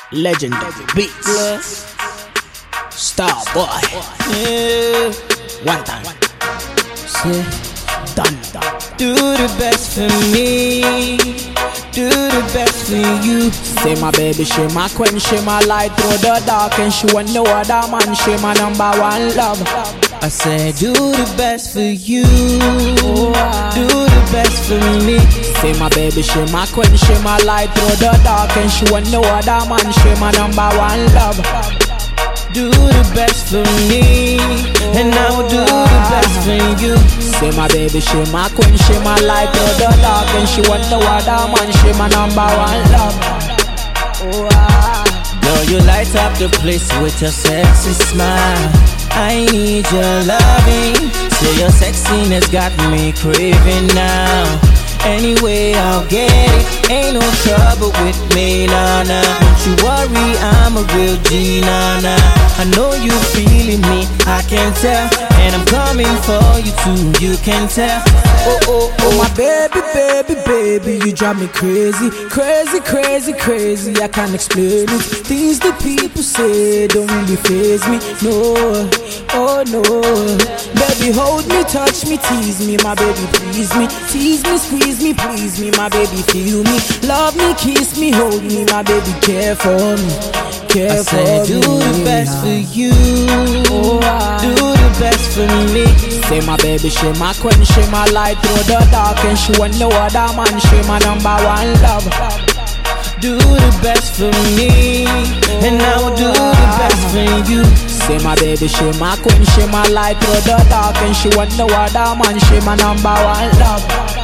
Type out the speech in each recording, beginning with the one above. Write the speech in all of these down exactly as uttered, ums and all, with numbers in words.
Legend Beats, Star Boy, yeah. One time, say, done, done. Do the best for me, do the best for you. Say my baby, she my queen, she my light through the dark, and she want no other man, she my number one love. I said, do the best for you, do the best for me. Say my baby, she my queen, she my light through the dark, and she want no other man, she my number one love. Do the best for me, and I will do the best for you. Say my baby, she my queen, she my light through the dark, and she want no other man, she my number one love. Oh, ah. Girl, you light up the place with your sexy smile. I need your loving. Say your sexiness got me craving now. Anyway, I'll get it. Ain't no trouble with me, nah, nah. Don't you worry, I'm a real G, nah, nah. I know you feeling me, I can tell. And I'm coming for you too, you can tell. Oh, oh, oh, my baby, baby, baby, you drive me crazy. Crazy, crazy, crazy, I can't explain it. Things that people say don't really faze me, no, oh no. Baby, hold me, touch me, tease me, my baby, please me. Tease me, squeeze me, please me, my baby, feel me. Love me, kiss me, hold me, my baby, care for me, care I for said, me. do the best for you, Oh, I do the best for me. Say my baby, she my queen, she my light through the dark, and she want no other man, she my number one love. Do the best for me, and I will do the best for you. Say my baby, she my queen, she my light through the dark, and she want no other man, she my number one love.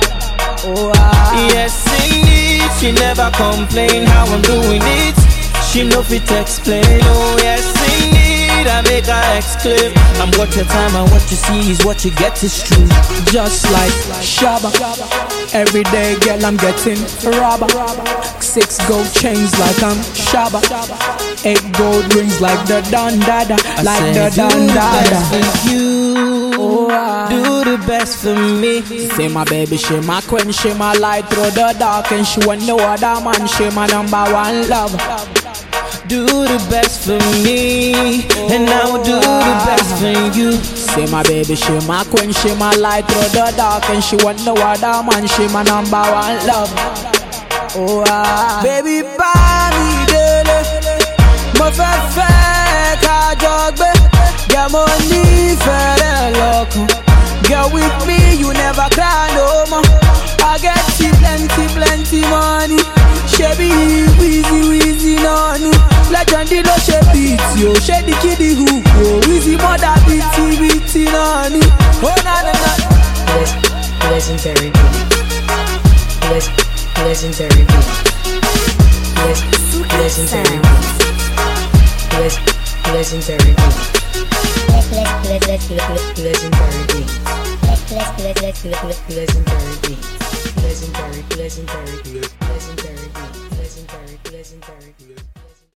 Oh, ah. Yes indeed, she never complain how I'm doing it. She know fit explain, oh yes indeed, I make her exclaim. I'm worth your time and what you see is what you get is true. Just like Shabba, every day girl I'm getting robber. Six gold chains like I'm Shabba, eight gold rings like the Don Dada, like the Don Dada. For you, Oh, ah. do the best for me. Say my baby, she my queen, she my light through the dark, and she want no other man, she my number one love. Do the best for me, and I will do the best for you. Say my baby, she my queen, she my light through the dark, and she want no other man, she my number one love. Oh, ah. Baby, buy me dele, mo fẹ́ fẹ́ ká jọ gbé. Get money fẹ́rẹ̀ lọ́kàn. Girl, with me you never cry no more. I get you plenty, plenty money. Shebi Weezy, Weezy nonu. Legend lo she beat yo, she the kiddie hook yo. Weezy mother beaty, beaty nonu. Oh na na na. Legendary beat. Les- legendary beat. Les- legendary beat. Les- legendary beat. Legendary beat. Legendary beat. Legendary, legendary beat. Legendary, legendary, legendary beat. Legendary, legendary.